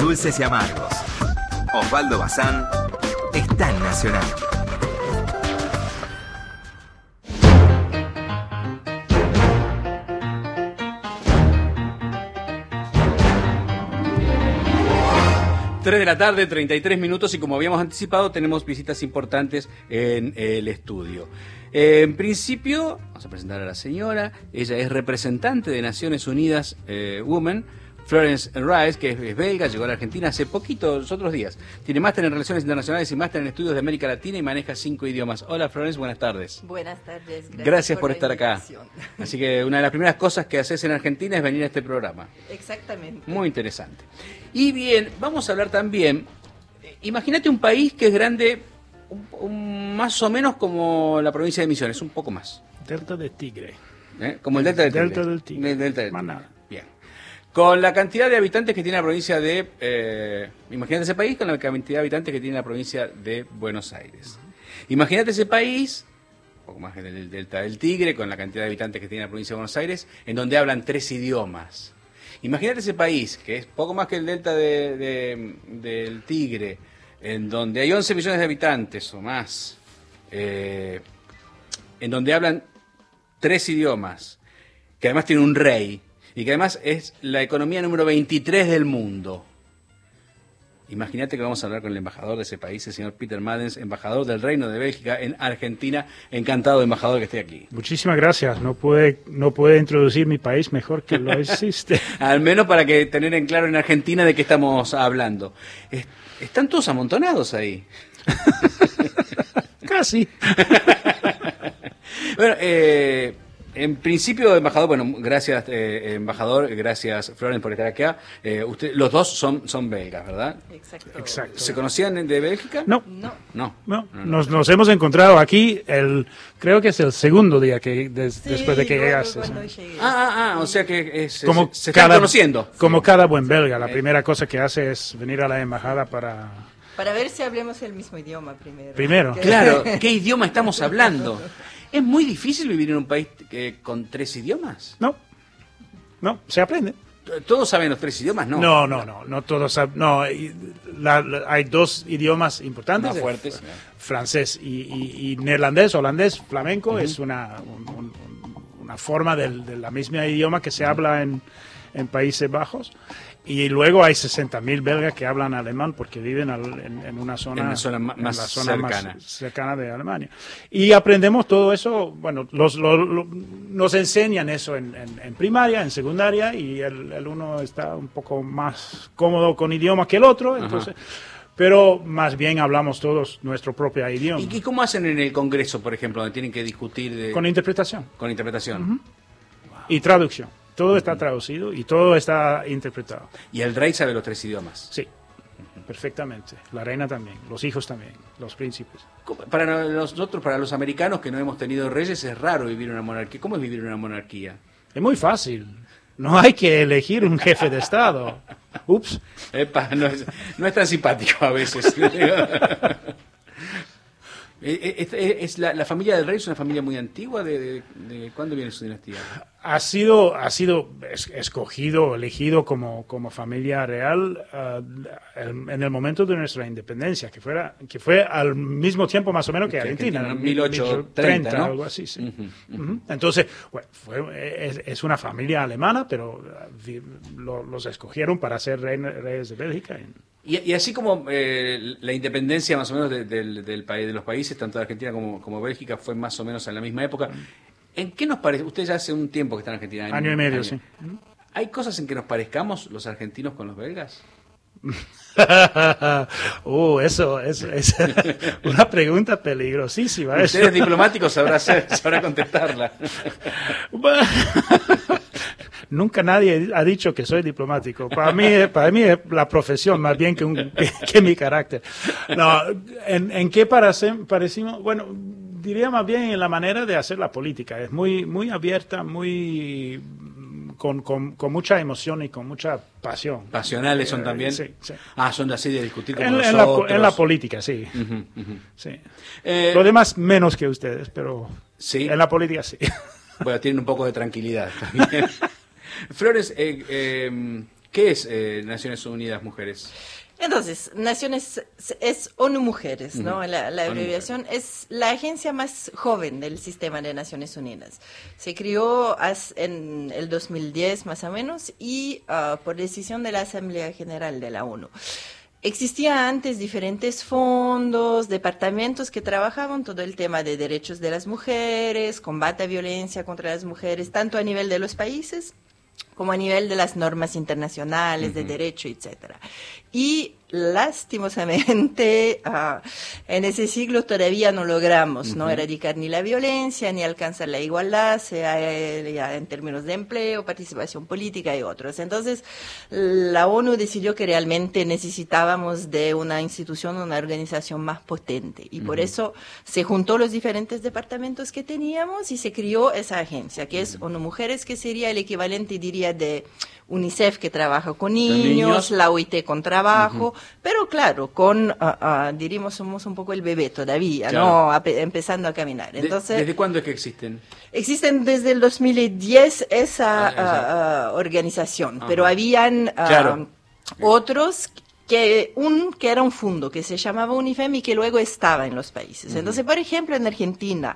dulces y amargos. Osvaldo Bazán está en Nacional. Tres de la tarde, 33 minutos, y como habíamos anticipado, tenemos visitas importantes en el estudio. En principio, vamos a presentar a la señora. Ella es representante de Naciones Unidas Women, Florence Rice, que es belga, llegó a la Argentina hace poquito, los otros días. Tiene máster en Relaciones Internacionales y máster en Estudios de América Latina y maneja 5 idiomas. Hola Florence, buenas tardes. Buenas tardes. Gracias por estar acá. Así que una de las primeras cosas que haces en Argentina es venir a este programa. Exactamente. Muy interesante. Y bien, vamos a hablar también, imagínate un país que es grande más o menos como la provincia de Misiones, un poco más. Delta del Tigre. Como el Delta del Tigre. Delta del Tigre. Delta del Más Tigre. nada. Bien. Con la cantidad de habitantes que tiene la provincia de... imagínate ese país con la cantidad de habitantes que tiene la provincia de Buenos Aires. Imagínate ese país, un poco más del Delta del Tigre, con la cantidad de habitantes que tiene la provincia de Buenos Aires, en donde hablan 3 idiomas. Imagínate ese país, que es poco más que el Delta del Tigre, en donde hay 11 millones de habitantes o más, en donde hablan 3 idiomas, que además tiene un rey, y que además es la economía número 23 del mundo. Imagínate que vamos a hablar con el embajador de ese país, el señor Peter Madens, embajador del Reino de Bélgica en Argentina. Encantado, embajador, que esté aquí. Muchísimas gracias. No puede introducir mi país mejor que lo existe. Al menos para que tener en claro en Argentina de qué estamos hablando. Están todos amontonados ahí. Casi. Bueno, en principio, embajador, bueno, gracias, embajador, gracias, Florence, por estar acá. Los dos son belgas, ¿verdad? Exacto. ¿Se conocían de Bélgica? No. No. Nos hemos encontrado aquí, creo que es el segundo día después de que llegaste. O sea que se están cada, conociendo. Como cada buen belga, la primera cosa que hace es venir a la embajada para ver si hablemos el mismo idioma primero. Primero. Claro, ¿qué idioma estamos hablando? ¿Es muy difícil vivir en un país con 3 idiomas? No, se aprende. ¿Todos saben los 3 idiomas? No todos saben. No, hay 2 idiomas importantes. Más fuertes. Francés y neerlandés, holandés, flamenco. Es una forma de la misma idioma que se habla en Países Bajos. Y luego hay 60.000 belgas que hablan alemán porque viven en una zona, más cercana de Alemania. Y aprendemos todo eso, bueno, nos enseñan eso en primaria, en secundaria, y el uno está un poco más cómodo con idioma que el otro, entonces... Pero más bien hablamos todos nuestro propio idioma. ¿Y cómo hacen en el Congreso, por ejemplo, donde tienen que discutir? Con interpretación. Con interpretación. Y traducción. Todo está traducido y todo está interpretado. ¿Y el rey sabe los 3 idiomas? Sí, perfectamente. La reina también, los hijos también, los príncipes. Para nosotros, para los americanos que no hemos tenido reyes, es raro vivir en una monarquía. ¿Cómo es vivir en una monarquía? Es muy fácil. No hay que elegir un jefe de Estado. Ups. Epa, no es tan simpático a veces. ¿La familia del rey es una familia muy antigua? ¿De cuándo viene su dinastía? Ha sido escogido, elegido como familia real en el momento de nuestra independencia, que fue al mismo tiempo más o menos que Argentina, en 1830, ¿no? Algo así, sí. Entonces, bueno, es una familia alemana, pero los escogieron para ser reyes de Bélgica. Y así como la independencia más o menos del país, de los países, tanto de Argentina como Bélgica, fue más o menos en la misma época. ¿En qué nos parece? Usted ya hace un tiempo que está en Argentina. Año y medio, sí. ¿Hay cosas en que nos parezcamos los argentinos con los belgas? Eso es una pregunta peligrosísima. Usted es diplomático, sabrá contestarla. Nunca nadie ha dicho que soy diplomático. Para mí es la profesión más bien que mi carácter. No, ¿en qué parecimos? Bueno, diría más bien en la manera de hacer la política. Es muy abierta, muy con mucha emoción y con mucha pasión. ¿Pasionales son también? Sí, sí. Son así de discutir como en la política, sí. Sí. Lo demás menos que ustedes, pero ¿sí? En la política sí. Bueno, tienen un poco de tranquilidad también. Flores, ¿Qué es Naciones Unidas Mujeres? Entonces, Naciones es ONU Mujeres, ¿no? Ujú. La ONU abreviación es la agencia más joven del sistema de Naciones Unidas. Se creó en el 2010 más o menos y por decisión de la Asamblea General de la ONU. Existían antes diferentes fondos, departamentos que trabajaban todo el tema de derechos de las mujeres, combate a violencia contra las mujeres, tanto a nivel de los países como a nivel de las normas internacionales de derecho, etcétera. Y lastimosamente en ese siglo todavía no logramos no erradicar ni la violencia ni alcanzar la igualdad, sea ya en términos de empleo, participación política y otros. Entonces la ONU decidió que realmente necesitábamos de una institución, una organización más potente y por eso se juntó los diferentes departamentos que teníamos y se creó esa agencia que es ONU Mujeres, que sería el equivalente, diría, de UNICEF, que trabaja con niños, la OIT con trabajo, pero claro, diríamos, somos un poco el bebé todavía, claro, ¿no? Empezando a caminar. Entonces, ¿desde cuándo es que existen? Existen desde el 2010 esa organización, pero habían otros que era un fondo que se llamaba UNIFEM y que luego estaba en los países. Entonces, por ejemplo, en Argentina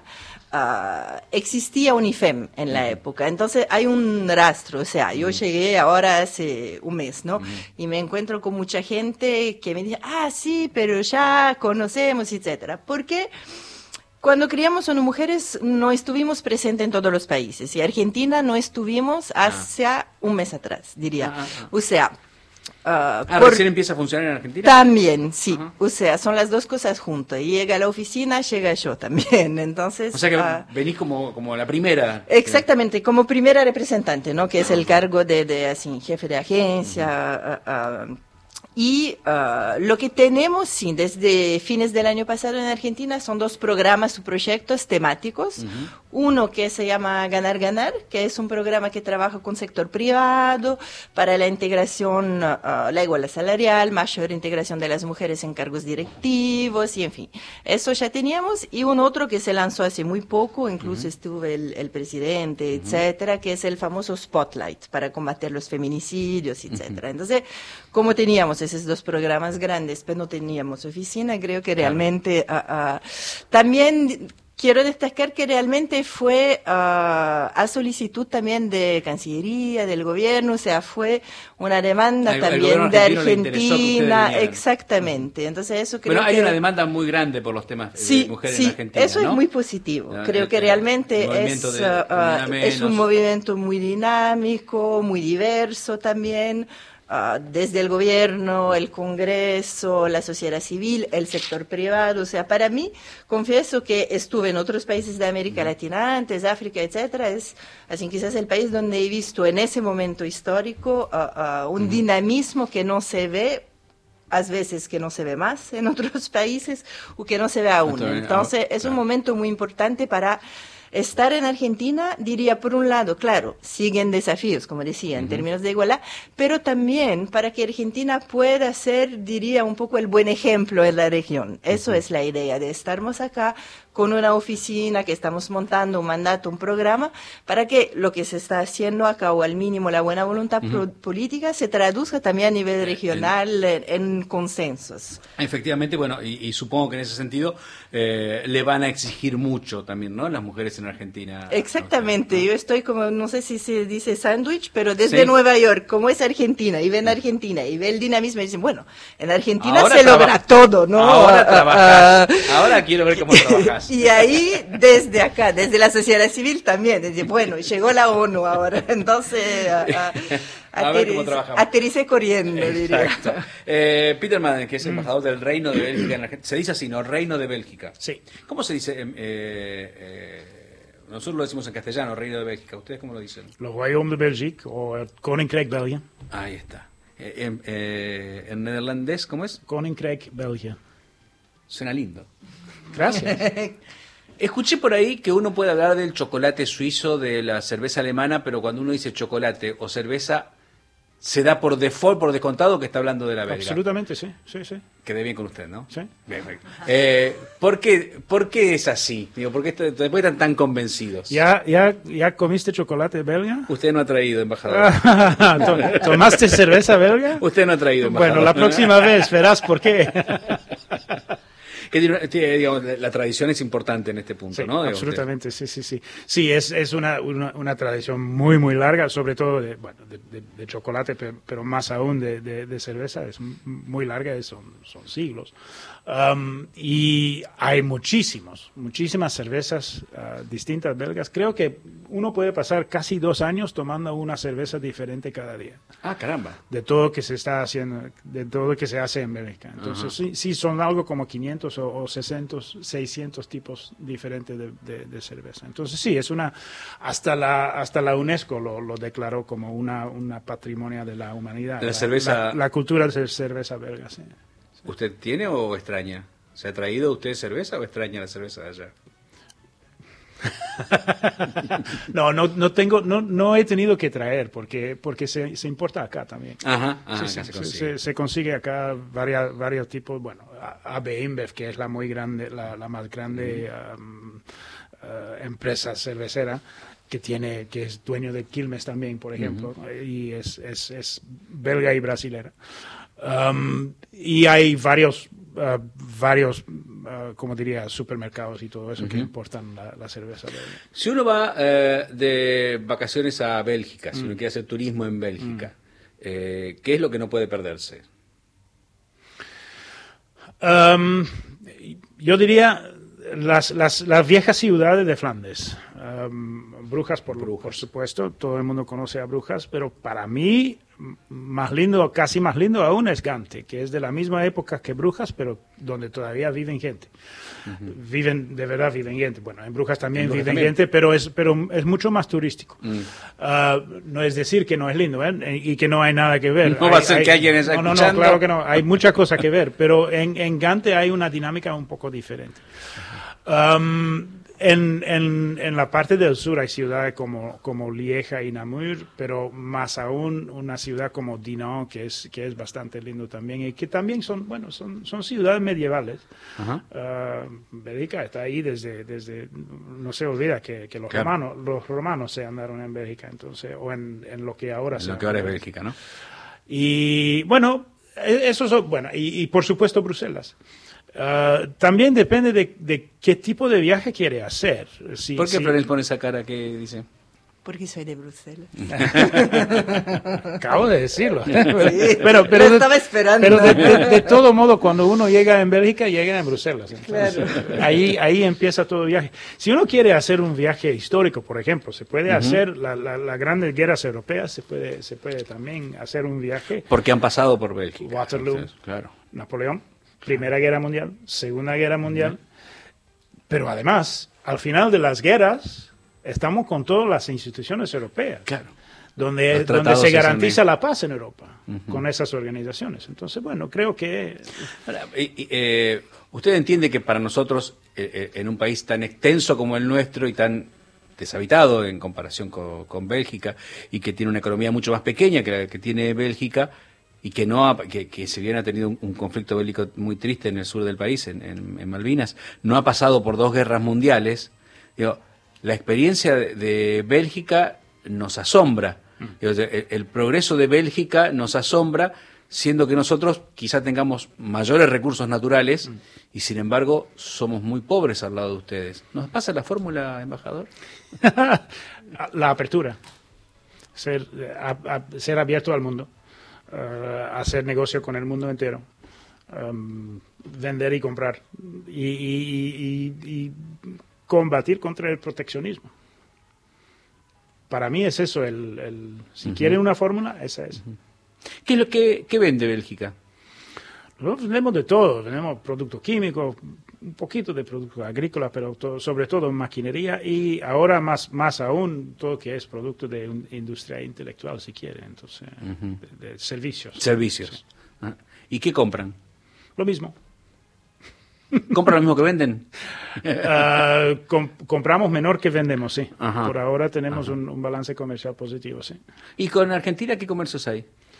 existía UNIFEM en la época, entonces hay un rastro, o sea, yo llegué ahora hace un mes, ¿no? Y me encuentro con mucha gente que me dice, sí, pero ya conocemos, etcétera. Porque cuando criamos ONU Mujeres no estuvimos presentes en todos los países y Argentina no estuvimos hacia un mes atrás, diría. O sea, ¿recién empieza a funcionar en Argentina? También, sí. O sea, son las dos cosas juntas. Llega a la oficina, llega yo también. Entonces, o sea que venís como la primera. Exactamente, como primera representante, ¿no? Que es el cargo de así, jefe de agencia. Y lo que tenemos, sí, desde fines del año pasado en Argentina son dos programas o proyectos temáticos. Uno que se llama Ganar Ganar, que es un programa que trabaja con sector privado para la integración, la igualdad salarial, mayor integración de las mujeres en cargos directivos y en fin. Eso ya teníamos. Y un otro que se lanzó hace muy poco, incluso estuvo el presidente, etcétera, que es el famoso Spotlight para combatir los feminicidios, etcétera. Entonces, como teníamos esos dos programas grandes, pero no teníamos oficina, creo que realmente también quiero destacar que realmente fue a solicitud también de Cancillería, del gobierno, o sea, fue una demanda también de Argentina, exactamente. Entonces eso creo hay que una demanda muy grande por los temas de mujeres en Argentina. Eso es muy positivo. Creo que realmente es un movimiento muy dinámico, muy diverso también. Desde el gobierno, el Congreso, la sociedad civil, el sector privado. O sea, para mí, confieso que estuve en otros países de América Latina antes, África, etcétera. Es así quizás el país donde he visto en ese momento histórico un dinamismo que no se ve, a veces que no se ve más en otros países o que no se ve aún. Entonces, es un momento muy importante para estar en Argentina, diría, por un lado, claro, siguen desafíos, como decía, en términos de igualdad, pero también para que Argentina pueda ser, diría, un poco el buen ejemplo en la región. Eso es la idea de estarmos acá con una oficina que estamos montando, un mandato, un programa, para que lo que se está haciendo acá, o al mínimo la buena voluntad política, se traduzca también a nivel regional en consensos. Efectivamente, bueno, y supongo que en ese sentido le van a exigir mucho también, ¿no? Las mujeres en Argentina. Exactamente, yo estoy como, no sé si se dice sándwich, pero desde Nueva York, como es Argentina, y ven Argentina, y ve el dinamismo, y dicen, bueno, en Argentina ahora se logra todo, ¿no? Ahora trabajás, ahora quiero ver cómo trabajás. Y ahí, desde acá, desde la sociedad civil también, desde, bueno, llegó la ONU ahora, entonces aterricé corriendo, diría. Peter Madden, que es embajador del Reino de Bélgica en Argentina, se dice así, ¿no? Reino de Bélgica. Sí. ¿Cómo se dice? Nosotros lo decimos en castellano, Reino de Bélgica. ¿Ustedes cómo lo dicen? Le Royaume de Belgique o Koninkrijk België. Ahí está. ¿En neerlandés cómo es? Koninkrijk België. Suena lindo. Gracias. Escuché por ahí que uno puede hablar del chocolate suizo, de la cerveza alemana, pero cuando uno dice chocolate o cerveza, se da por default, por descontado, que está hablando de la belga. Absolutamente, sí. Quedé bien con usted, ¿no? Sí. Bien. ¿Por qué es así? Digo, ¿por qué después están tan convencidos? ¿Ya comiste chocolate belga? Usted no ha traído, embajador. ¿Tomaste cerveza belga? Usted no ha traído, embajador. Bueno, la próxima vez verás por qué. Digamos, la tradición es importante en este punto, Sí, ¿no? Absolutamente, sí. Sí, es una tradición muy, muy larga, sobre todo de chocolate, pero más aún de cerveza, es muy larga, son siglos. Y hay muchísimas cervezas distintas belgas. Creo que uno puede pasar casi 2 años tomando una cerveza diferente cada día. Ah, caramba. De todo lo que se está haciendo, de todo lo que se hace en Bélgica. Entonces, sí, son algo como 500 o 600 tipos diferentes de cerveza. Entonces, sí, es hasta la UNESCO lo declaró como una patrimonio de la humanidad. La cerveza. La cultura de cerveza belga, sí. ¿Usted tiene o extraña? ¿Se ha traído usted cerveza o extraña la cerveza de allá? No he tenido que traer porque se importa acá también. Ajá, se consigue acá varios tipos. Bueno, AB InBev, que es la más grande empresa cervecera que es dueño de Quilmes también, por ejemplo, y es belga y brasilera. Y hay varios como diría, supermercados y todo eso que importan la cerveza belga. Si uno va de vacaciones a Bélgica, si uno quiere hacer turismo en Bélgica, ¿qué es lo que no puede perderse? Yo diría las viejas ciudades de Flandes. Brujas, por supuesto, todo el mundo conoce a Brujas, pero para mí casi más lindo aún es Gante, que es de la misma época que Brujas, pero donde todavía viven gente. De verdad viven gente. Bueno, en Brujas también viven gente, pero es mucho más turístico. No es decir que no es lindo, y que no hay nada que ver. No va a ser que alguien está escuchando. No, claro que no. Hay muchas cosas que ver, pero en Gante hay una dinámica un poco diferente. En la parte del sur hay ciudades como Lieja y Namur, pero más aún una ciudad como Dinant, que es bastante lindo también, y que también son ciudades medievales. Bélgica está ahí desde no se olvida que los romanos se andaron en Bélgica, entonces, o en lo que ahora es Bélgica, ¿no? Y bueno, y por supuesto Bruselas. También depende de qué tipo de viaje quiere hacer. ¿Por qué Florencia pone esa cara que dice? Porque soy de Bruselas. Acabo de decirlo. Sí, pero estaba esperando. Pero de todo modo, cuando uno llega en Bélgica, llega en Bruselas. Entonces, claro. Ahí empieza todo viaje. Si uno quiere hacer un viaje histórico, por ejemplo, se puede hacer las grandes guerras europeas, se puede también hacer un viaje. Porque han pasado por Bélgica. Waterloo, entonces, claro. Napoleón. Primera Guerra Mundial, Segunda Guerra Mundial, pero además, al final de las guerras, estamos con todas las instituciones europeas, claro, donde se garantiza la paz en Europa, con esas organizaciones. Entonces, bueno, creo que... ¿Usted entiende que para nosotros, en un país tan extenso como el nuestro y tan deshabitado en comparación con Bélgica, y que tiene una economía mucho más pequeña que la que tiene Bélgica, y que si bien ha tenido un conflicto bélico muy triste en el sur del país, en Malvinas, no ha pasado por 2 guerras mundiales, la experiencia de Bélgica nos asombra. El progreso de Bélgica nos asombra, siendo que nosotros quizá tengamos mayores recursos naturales y sin embargo somos muy pobres al lado de ustedes. ¿Nos pasa la fórmula, embajador? La apertura, ser abierto al mundo. Hacer negocio con el mundo entero, vender y comprar y combatir contra el proteccionismo. Para mí es eso, si quieren una fórmula, esa es. ¿Qué es lo que vende Bélgica? Nosotros tenemos de todo, tenemos productos químicos, un poquito de productos agrícolas, pero sobre todo maquinería, y ahora más aún todo que es producto de industria intelectual, si quiere, entonces de servicios. Servicios. Sí. ¿Y qué compran? Lo mismo. ¿Compran lo mismo que venden? Compramos menor que vendemos, sí. Por ahora tenemos un balance comercial positivo, sí. ¿Y con Argentina qué comercios hay?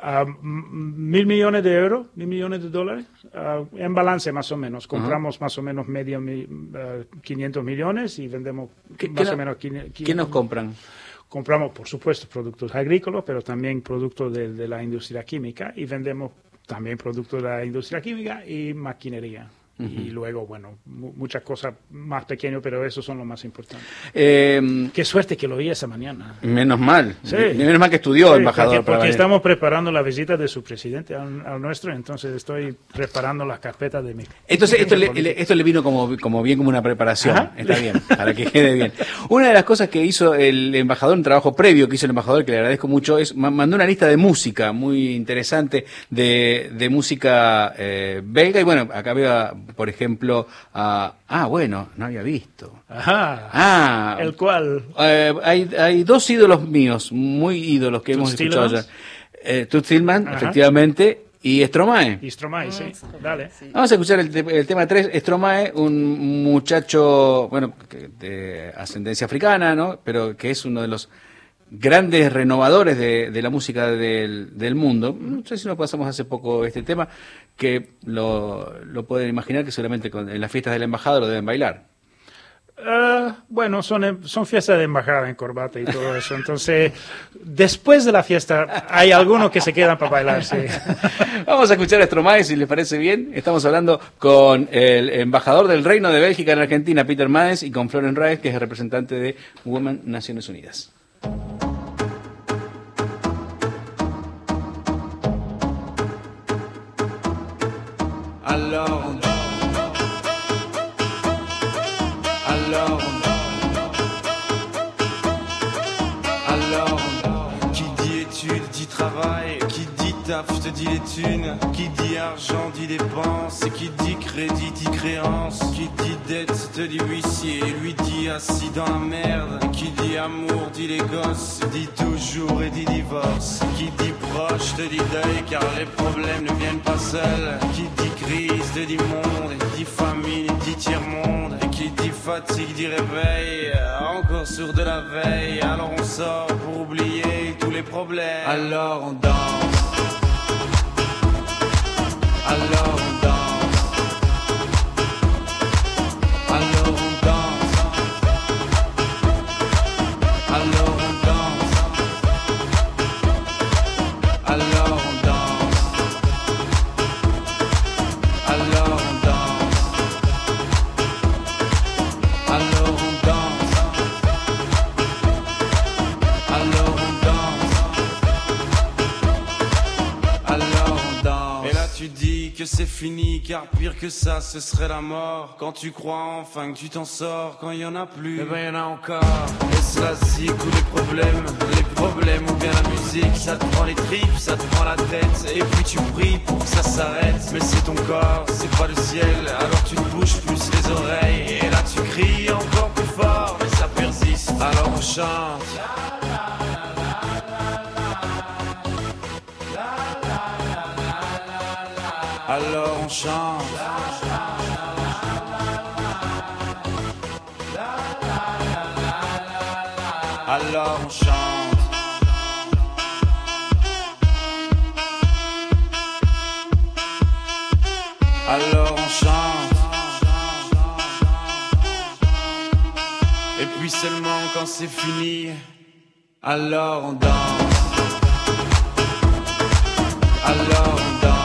$1.000 millones de euros, $1.000 millones de dólares, en balance más o menos. Compramos más o menos 500 millones y vendemos más o menos 500. ¿Qué nos compran? Compramos, por supuesto, productos agrícolas, pero también productos de la industria química, y vendemos también productos de la industria química y maquinaria. Y luego, bueno, muchas cosas más pequeñas, pero esos son los más importantes. Qué suerte que lo oí esa mañana. Menos mal. Sí. Menos mal que estudió, sí, embajador. Porque estamos preparando la visita de su presidente al nuestro, entonces estoy preparando las carpetas de mi... Entonces, esto le vino como bien como una preparación. Ajá. Está bien, para que quede bien. Una de las cosas que hizo el embajador, un trabajo previo que hizo el embajador, que le agradezco mucho, es mandó una lista de música muy interesante, de música belga, y bueno, acá veo... Por ejemplo, bueno, no había visto. Ajá. ¿El cual? Hay dos ídolos míos, muy ídolos que hemos escuchado ya. Toots Thielemans, efectivamente, y Stromae. Y Stromae, sí. Dale. Sí. Vamos a escuchar el tema 3. Stromae, un muchacho, bueno, de ascendencia africana, ¿no? Pero que es uno de los grandes renovadores de la música del mundo. No sé si nos pasamos hace poco este tema, que lo pueden imaginar que seguramente en las fiestas de la embajada lo deben bailar. Bueno, son fiestas de embajada en corbata y todo eso. Entonces, después de la fiesta hay algunos que se quedan para bailar, sí. Vamos a escuchar a Stromae, si les parece bien. Estamos hablando con el embajador del Reino de Bélgica en Argentina, Peter Maes, y con Florence Rice, que es el representante de Women Naciones Unidas. Alors, qui dit études, dit travail, qui dit taf, je te dis les thunes, qui dit argent, dit dépenses, et qui dit crédit, dit créance, qui dit dette, te dit huissier, lui dit assis dans la merde, et qui dit amour, dit les gosses, dit toujours et dit divorce, qui dit proche, te dit deuil, car les problèmes ne viennent pas seuls, qui dit crise, te dit monde, et dit famine, dit tiers-monde, et qui dit fatigue, dit réveil, encore sur de la veille, alors on sort pour oublier tous les problèmes, alors on danse. Alors on danse, alors on danse, alors on danse, alors on danse, alors on danse, alors on danse, alors on danse, alors on danse. Et là tu dis que c'est fini, car pire que ça, ce serait la mort. Quand tu crois enfin que tu t'en sors, quand il y en a plus, eh ben y en a encore. Est-ce la zik ou les problèmes ou bien la musique, ça te prend les tripes, ça te prend la tête, et puis tu pries pour que ça s'arrête. Mais c'est ton corps, c'est pas le ciel, alors tu te bouges plus les oreilles, et là tu cries encore plus fort, mais ça persiste, alors on chante. Alors on chante. Alors on chante. Alors on chante. Et puis seulement quand c'est fini, alors on danse. Alors on danse.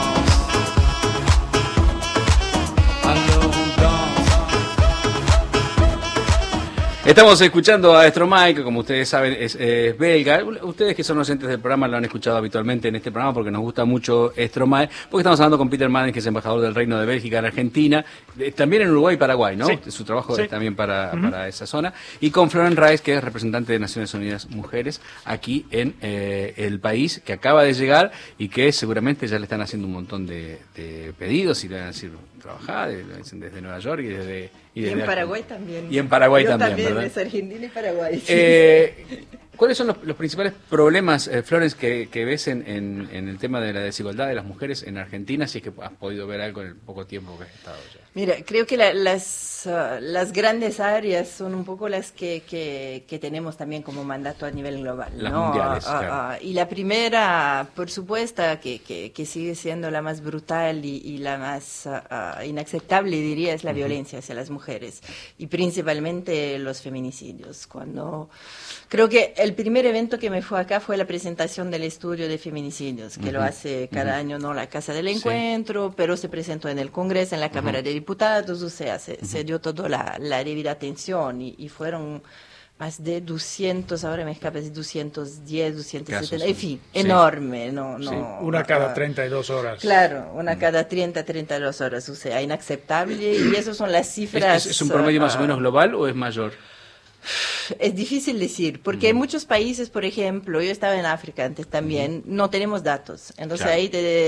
Estamos escuchando a Stromae, que como ustedes saben es belga. Ustedes que son oyentes del programa lo han escuchado habitualmente en este programa porque nos gusta mucho Stromae, porque estamos hablando con Peter Maes, que es embajador del Reino de Bélgica en Argentina, también en Uruguay y Paraguay, ¿no? Sí. Su trabajo es también para esa zona. Y con Florence Rice, que es representante de Naciones Unidas Mujeres aquí en el país, que acaba de llegar y que seguramente ya le están haciendo un montón de pedidos y le van a decir trabajar desde Nueva York y en Paraguay también. Y en Paraguay yo también, ¿verdad? Es Argentina y Paraguay. Sí. ¿Cuáles son los principales problemas, Florence, que ves en el tema de la desigualdad de las mujeres en Argentina, si es que has podido ver algo en el poco tiempo que has estado ya? Mira, creo que las grandes áreas son un poco las que tenemos también como mandato a nivel global, las ¿no? mundiales, claro. Y la primera, por supuesto, que sigue siendo la más brutal y la más inaceptable, diría, es la violencia hacia las mujeres, y principalmente los feminicidios. Creo que el primer evento que me fue acá fue la presentación del estudio de feminicidios, que lo hace cada año, ¿no?, la Casa del Encuentro, pero se presentó en el Congreso, en la Cámara de Diputados, o sea, se dio toda la debida atención y fueron más de 200, ahora me escapa, 210, 270, casos, en fin, enorme. No, una cada 32 horas. Claro, una cada 32 horas, o sea, inaceptable, y esas son las cifras. ¿Es un promedio más o menos global o es mayor? Es difícil decir, porque en muchos países, por ejemplo, yo estaba en África antes también, no tenemos datos, entonces ahí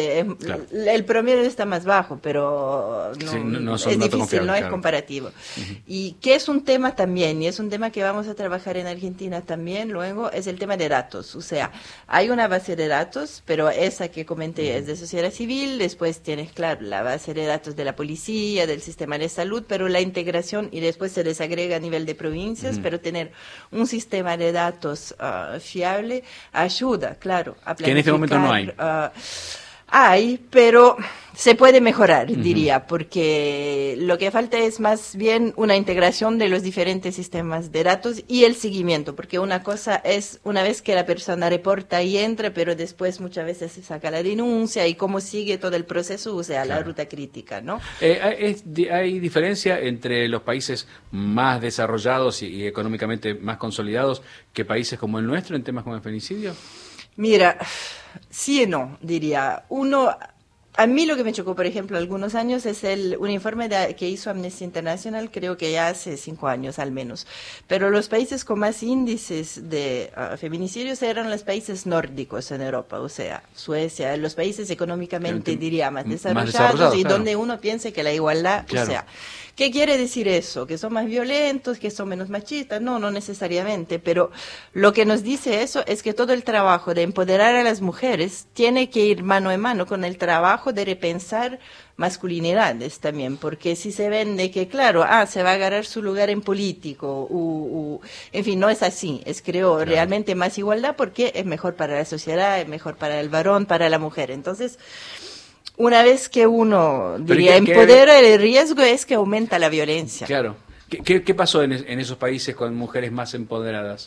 el promedio está más bajo, pero no es difícil, no es comparativo. Y que es un tema también, y es un tema que vamos a trabajar en Argentina también luego, es el tema de datos, o sea, hay una base de datos, pero esa que comenté es de sociedad civil, después tienes, claro, la base de datos de la policía, del sistema de salud, pero la integración, y después se desagrega a nivel de provincias, pero tener un sistema de datos fiable ayuda, claro, a planificar. Que en este momento no hay. Hay, pero se puede mejorar, diría, porque lo que falta es más bien una integración de los diferentes sistemas de datos y el seguimiento, porque una cosa es una vez que la persona reporta y entra, pero después muchas veces se saca la denuncia y cómo sigue todo el proceso, o sea, la ruta crítica, ¿no? ¿Hay diferencia entre los países más desarrollados y económicamente más consolidados que países como el nuestro en temas como el feminicidio? Mira, sí y no, diría. A mí lo que me chocó, por ejemplo, algunos años es un informe que hizo Amnesty International, creo que ya hace 5 años al menos. Pero los países con más índices de feminicidios eran los países nórdicos en Europa, o sea, Suecia, los países económicamente, diría, más desarrollados y claro, donde uno piensa que la igualdad, claro. O sea, ¿qué quiere decir eso? ¿Que son más violentos, que son menos machistas? No necesariamente, pero lo que nos dice eso es que todo el trabajo de empoderar a las mujeres tiene que ir mano en mano con el trabajo de repensar masculinidades también, porque si se vende que, claro, se va a agarrar su lugar en político, en fin, no es así, creo realmente más igualdad porque es mejor para la sociedad, es mejor para el varón, para la mujer. Entonces, una vez que uno, diría, empodera el riesgo es que aumenta la violencia. Claro. ¿Qué pasó en esos países con mujeres más empoderadas?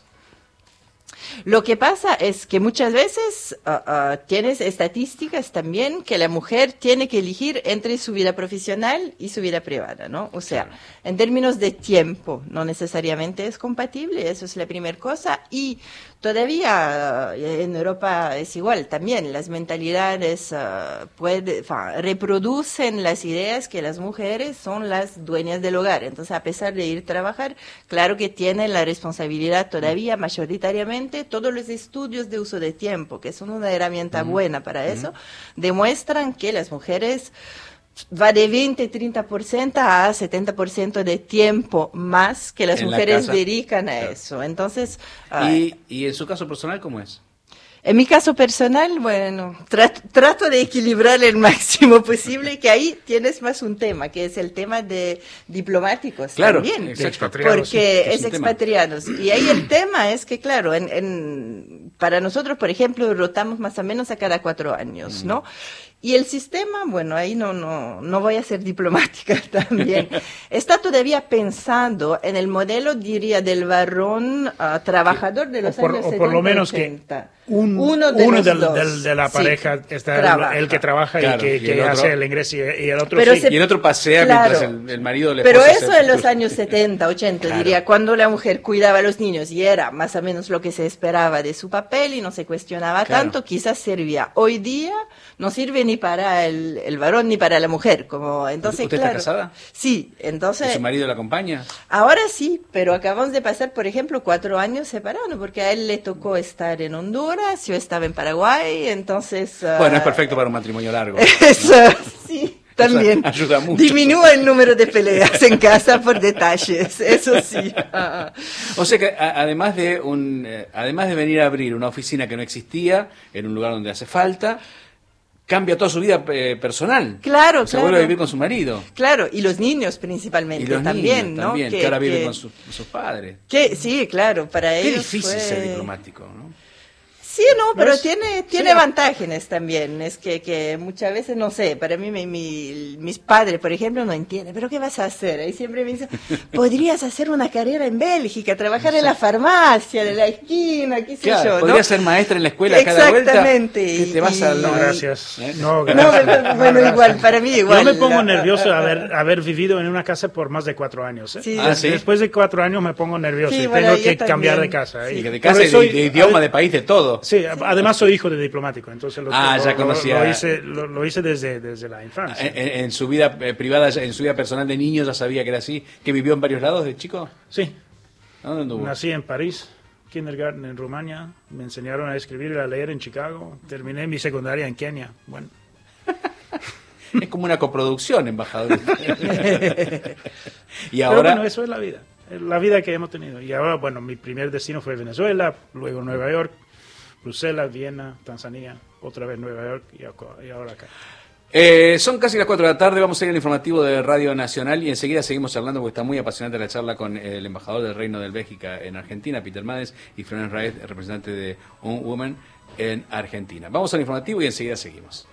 Lo que pasa es que muchas veces tienes estadísticas también que la mujer tiene que elegir entre su vida profesional y su vida privada, ¿no? O sea, en términos de tiempo, no necesariamente es compatible, eso es la primera cosa, y todavía en Europa es igual, también las mentalidades reproducen las ideas que las mujeres son las dueñas del hogar, entonces a pesar de ir a trabajar, claro que tienen la responsabilidad todavía mayoritariamente. Todos los estudios de uso de tiempo, que son una herramienta buena para eso, demuestran que las mujeres va de 20-30% a 70% de tiempo más que las mujeres dedican a eso. Entonces, ¿Y en su caso personal cómo es? En mi caso personal, bueno, trato de equilibrar el máximo posible, que ahí tienes más un tema, que es el tema de diplomáticos también, porque es expatriados. Y ahí el tema es que, claro, para nosotros, por ejemplo, rotamos más o menos a cada 4 años, ¿no? Y el sistema, bueno, ahí no voy a ser diplomática también, está todavía pensando en el modelo, diría, del varón trabajador de los años 70. O por lo menos 80. Que uno de la pareja está el que trabaja y que hace el ingreso y el otro y el otro pasea mientras el marido le Pero eso en los años 70, 80, diría, cuando la mujer cuidaba a los niños y era más o menos lo que se esperaba de su papel y no se cuestionaba tanto, quizás servía. Hoy día no sirve ni para el varón ni para la mujer. Entonces, ¿Usted está casada? Sí, entonces... ¿Y su marido la acompaña? Ahora sí, pero acabamos de pasar, por ejemplo, 4 años separados, porque a él le tocó estar en Honduras, yo estaba en Paraguay, entonces... Bueno, es perfecto para un matrimonio largo. Eso, sí. También ayuda mucho. Disminúa el número de peleas en casa por detalles, eso sí. O sea que además de venir a abrir una oficina que no existía en un lugar donde hace falta, cambia toda su vida personal. Claro, se vuelve a vivir con su marido. Claro, y los niños principalmente y los también, niños, ¿no? También, que ahora viven con sus padres. Sí, claro, para ellos. Qué difícil ser diplomático, ¿no? Sí, no, pero tiene ventajas también. Es que muchas veces, no sé, para mí mis padres, por ejemplo, no entienden. ¿Pero qué vas a hacer? Ahí siempre me dicen, podrías hacer una carrera en Bélgica, trabajar en la farmacia de la esquina, qué sé yo, ¿no? Podrías ser maestra en la escuela cada vuelta. Exactamente. Te vas a... No, gracias. No, bueno, igual, para mí igual. Yo me pongo nervioso de haber vivido en una casa por más de 4 años. ¿Eh? Sí. ¿Sí? Después de 4 años me pongo nervioso y bueno, tengo que cambiar de casa. Sí, de casa, de idioma, de país, de todo. Sí, además soy hijo de diplomático, entonces ya conocía. Lo hice desde la infancia. En su vida privada, en su vida personal de niño ya sabía que era así, que vivió en varios lados de chico. Sí. ¿Dónde anduvo? Nací en París, kindergarten en Rumania, me enseñaron a escribir y a leer en Chicago, terminé mi secundaria en Kenia. Bueno. Es como una coproducción, embajador. Y Pero ahora... bueno, eso es la vida que hemos tenido. Y ahora, bueno, mi primer destino fue Venezuela, luego Nueva York, Bruselas, Viena, Tanzania, otra vez Nueva York y ahora acá. Son casi las 4 de la tarde, vamos a ir al informativo de Radio Nacional y enseguida seguimos charlando porque está muy apasionante la charla con el embajador del Reino de Bélgica en Argentina, Peter Madens, y Florence Raes, representante de Un Woman en Argentina. Vamos al informativo y enseguida seguimos.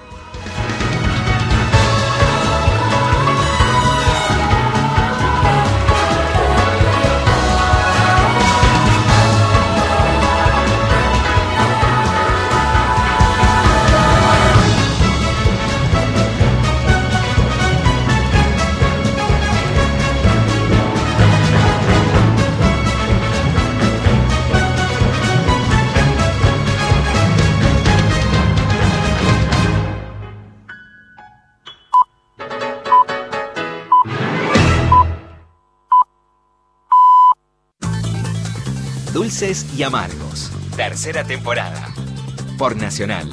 Dulces y Amargos, tercera temporada, por Nacional.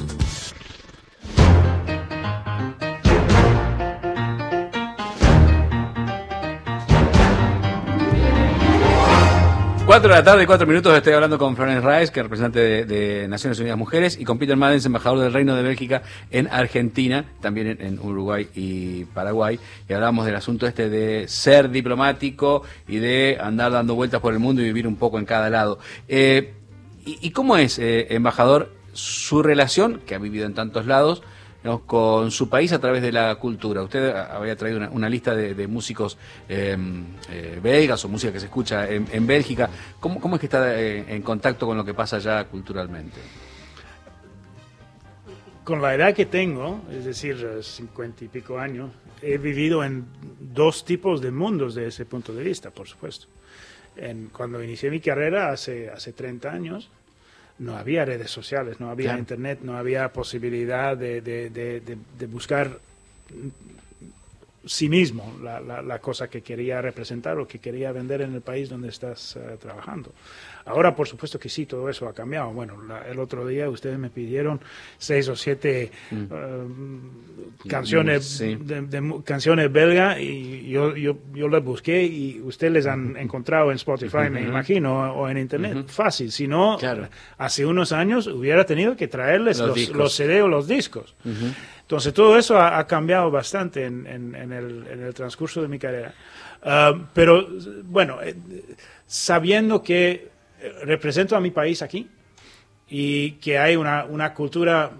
Cuatro de la tarde, 4 minutos, estoy hablando con Florence Raes, que es representante de Naciones Unidas Mujeres, y con Peter Madens, embajador del Reino de Bélgica en Argentina, también en Uruguay y Paraguay, y hablamos del asunto de ser diplomático y de andar dando vueltas por el mundo y vivir un poco en cada lado. ¿Y cómo es, embajador, su relación, que ha vivido en tantos lados, ¿no?, con su país a través de la cultura? Usted había traído una lista de músicos belgas o música que se escucha en Bélgica. ¿Cómo es que está en contacto con lo que pasa allá culturalmente? Con la edad que tengo, es decir, 50 y pico años, he vivido en 2 tipos de mundos desde ese punto de vista, por supuesto. Cuando inicié mi carrera hace 30 años, no había redes sociales, no había internet, no había posibilidad de buscar sí mismo la cosa que quería representar o que quería vender en el país donde estás trabajando. Ahora, por supuesto que sí, todo eso ha cambiado. Bueno, el otro día ustedes me pidieron 6 o 7 canciones, canciones belgas, y yo las busqué y ustedes les han encontrado en Spotify, me imagino, o en internet. Fácil. Si no, hace unos años hubiera tenido que traerles los CD o los discos. Entonces, todo eso ha cambiado bastante en el transcurso de mi carrera. Pero, bueno, sabiendo que represento a mi país aquí y que hay una cultura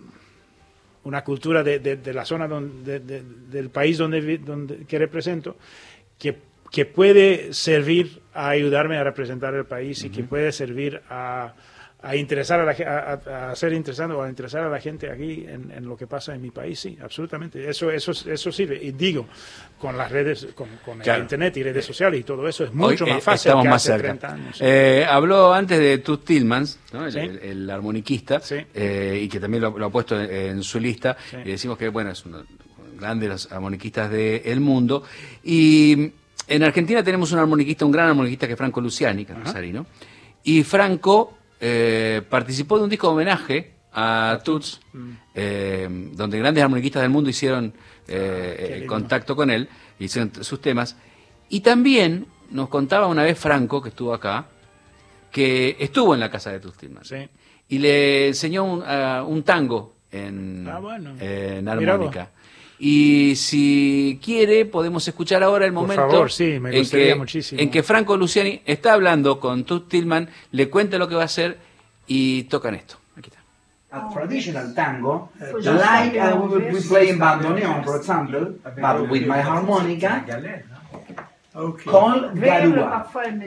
de la zona del país que represento, que puede servir a ayudarme a representar el país y que puede servir a interesar a ser interesante o a interesar a la gente aquí en lo que pasa en mi país. Sí, absolutamente, eso sirve. Y digo, con las redes, con el internet y redes sociales y todo eso, es mucho más fácil que hace 30 años. Habló antes de Toots Thielemans, ¿no? el armoniquista, sí, y que también lo ha puesto en su lista, sí, y decimos que bueno, es uno grande de los armoniquistas del mundo. Y en Argentina tenemos un gran armoniquista, que es Franco Luciani, que es rosarino, y Franco participó de un disco de homenaje a Toots, donde grandes armoniquistas del mundo hicieron contacto con él, hicieron sus temas. Y también nos contaba una vez Franco, que estuvo acá, que estuvo en la casa de Toots Thielemans. Sí. Y le enseñó un tango en armónica. Y si quiere, podemos escuchar ahora el momento por favor, sí, me gustaría muchísimo. En que Franco Luciani está hablando con Toots Thielemans, le cuenta lo que va a hacer y tocan esto. Aquí está. A traditional tango, like I would be playing bandoneon, for example, but with my harmonica, called Garua.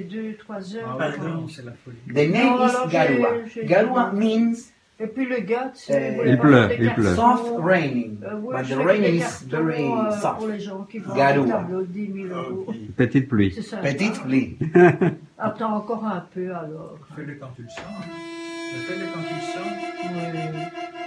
The name is Garua. Garua means il pleut. soft raining, but the raining is very soft. Garua. Petite pluie. Petite pluie. Attends encore un peu alors. Fais-le quand tu le sens. Fais-le quand tu le sens.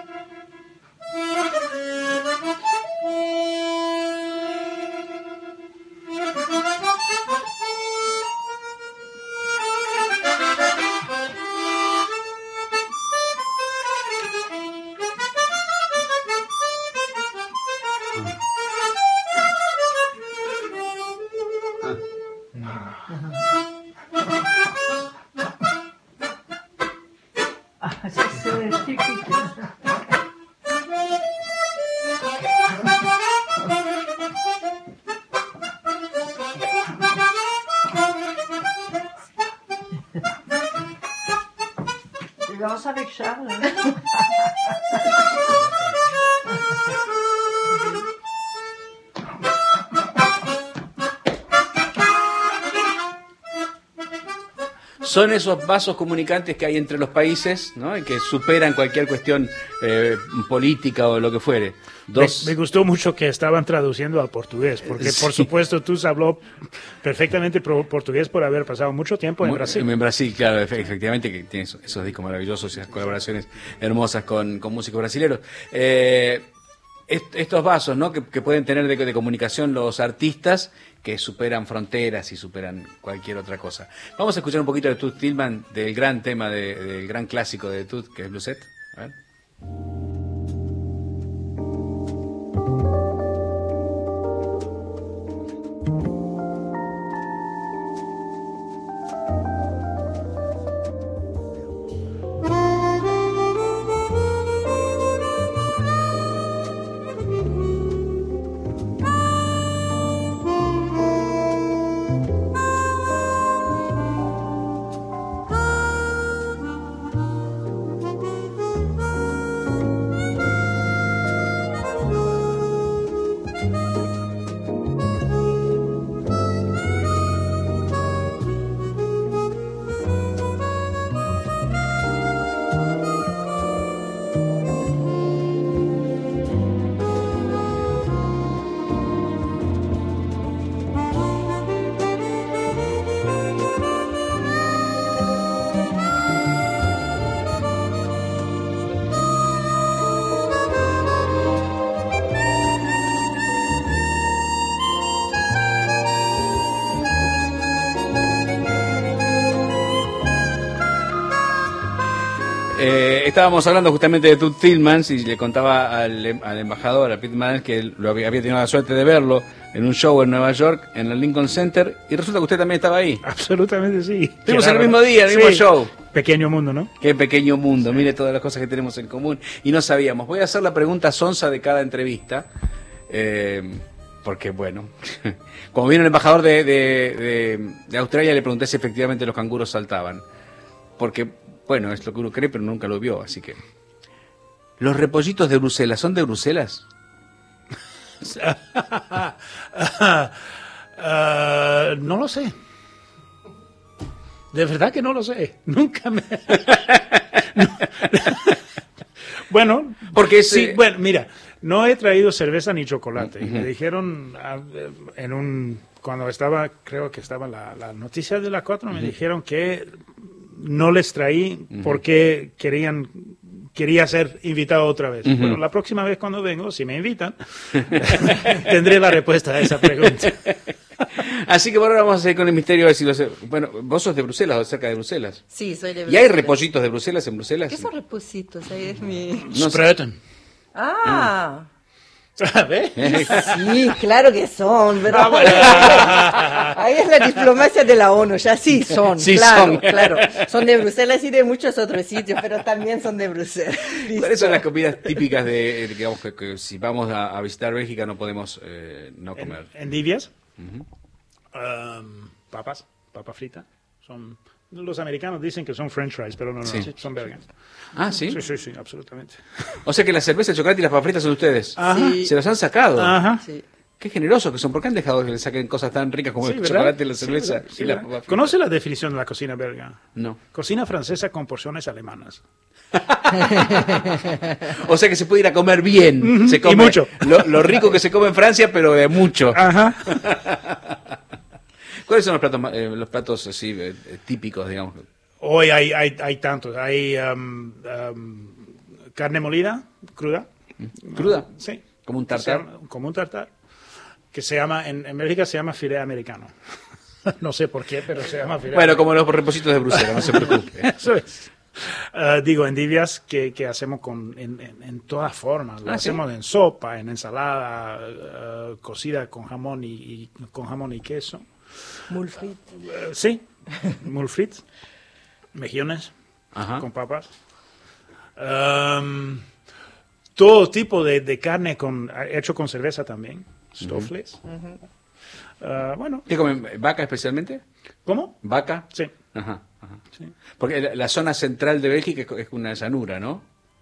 Ah, ça c'est typique. Je lance avec Charles. Son esos vasos comunicantes que hay entre los países, ¿no? Y que superan cualquier cuestión política o lo que fuere. Me gustó mucho que estaban traduciendo al portugués, porque por supuesto tú habló perfectamente portugués por haber pasado mucho tiempo en Brasil. En Brasil, claro, efectivamente, que tiene esos discos maravillosos y esas colaboraciones hermosas con músicos brasileños. Estos vasos, ¿no? que pueden tener de comunicación los artistas, que superan fronteras y superan cualquier otra cosa. Vamos a escuchar un poquito de Toots Thielemans, del gran tema, del gran clásico de Toots, que es Blueset. A ver. Estábamos hablando justamente de Toots Thielemans y le contaba al embajador, a Pete Madden, que había tenido la suerte de verlo en un show en Nueva York, en el Lincoln Center, y resulta que usted también estaba ahí. Absolutamente sí. Estuvimos el mismo día, el mismo show. Pequeño mundo, ¿no? Qué pequeño mundo, mire todas las cosas que tenemos en común. Y no sabíamos. Voy a hacer la pregunta sonsa de cada entrevista, porque bueno, como vino el embajador de Australia, le pregunté si efectivamente los canguros saltaban. Porque, bueno, es lo que uno cree, pero nunca lo vio, así que... ¿Los repollitos de Bruselas son de Bruselas? No lo sé. De verdad que no lo sé. Nunca me... Bueno, porque sí, bueno, mira, no he traído cerveza ni chocolate. Y me dijeron cuando estaba, creo que estaba la noticia de la 4, me dijeron que no les traí porque quería ser invitado otra vez. Bueno, la próxima vez cuando vengo, si me invitan, tendré la respuesta a esa pregunta. Así que por ahora vamos a seguir con el misterio. A ver si bueno, vos sos de Bruselas o cerca de Bruselas. Sí, soy de Bruselas. ¿Y hay repollitos de Bruselas en Bruselas? ¿Qué son repositos? Ahí es mi... No sé. Spreten. Ah. ¿Ves? Sí, claro que son, ¿verdad? Ahí es la diplomacia de la ONU, ya sí son, Sí claro, son. claro. Son de Bruselas y de muchos otros sitios, pero también son de Bruselas. ¿Cuáles son las comidas típicas de, digamos, que si vamos a visitar Bélgica no podemos no comer? Endivias, papas fritas. Los americanos dicen que son French fries, pero no, Sí. son belgas. Ah, ¿sí? Sí, absolutamente. O sea que la cerveza, el chocolate y las papas fritas son de ustedes. Ajá. Sí. Se los han sacado. Ajá. Sí. Qué generosos que son. ¿Por qué han dejado que le saquen cosas tan ricas como Sí, el ¿verdad? chocolate, la Sí, cerveza ¿verdad? Sí, y las ¿verdad? papas fritas? ¿Conoce la definición de la cocina belga? No. Cocina francesa con porciones alemanas. O sea que se puede ir a comer bien. Ujú, Se y come mucho. Lo rico que se come en Francia, pero de mucho. Ajá. ¿Cuáles son los platos así típicos, digamos? Hoy hay tantos. Hay carne molida, cruda. ¿Cruda? Sí. ¿Como un tartar? Como un tartar. Que se llama, en Bélgica se llama filé americano. No sé por qué, pero se llama filé Bueno, americano. como los repositos de Bruselas, no se preocupe. Eso es. Digo, endivias que hacemos en todas formas. Lo ¿sí? hacemos en sopa, en ensalada, cocida con jamón y con jamón y queso. Moules frites. Sí, moules frites, mejillones Ajá. con papas. Todo tipo de carne hecho con cerveza también. Stoffles. Bueno, ¿Qué comen? ¿Vaca especialmente? ¿cómo? ¿Vaca? Sí. Ajá, ajá. Sí. Porque la zona central de Bélgica es una llanura, ¿no?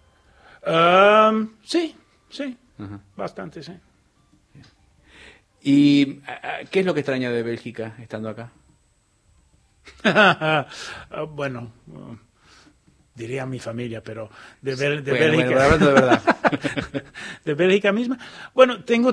Sí, Ajá. bastante, sí. ¿Y qué es lo que extraña de Bélgica estando acá? Bueno, diría mi familia, pero de Bueno, Bélgica. hablando de verdad. De Bélgica misma. Bueno, tengo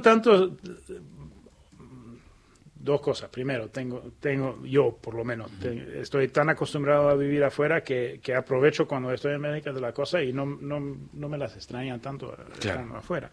dos cosas. Primero, yo por lo menos, estoy tan acostumbrado a vivir afuera que aprovecho cuando estoy en Bélgica de la cosa y no me las extrañan tanto estando afuera.